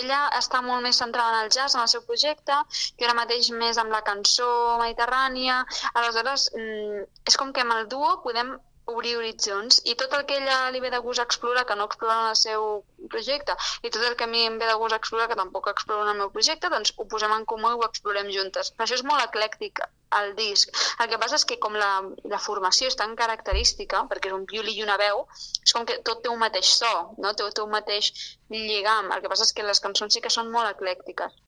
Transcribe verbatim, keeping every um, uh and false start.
ella està molt més centrada en el jazz, en el seu projecte, jo ara mateix més amb la cançó mediterrània, aleshores és com que amb el duo podem obrir horitzons i tot el que a ella li ve de gust explorar que no explora en el seu projecte i tot el que a mi em ve de gust explorar que tampoc exploro en el meu projecte, doncs ho posem en comú i ho explorem juntes. Per això és molt eclèctic el disc. El que passa és que com la, la formació és tan característica, perquè és un violí i una veu, és com que tot té un mateix so, no? té, té un mateix lligam. El que passa és que les cançons sí que són molt eclèctiques.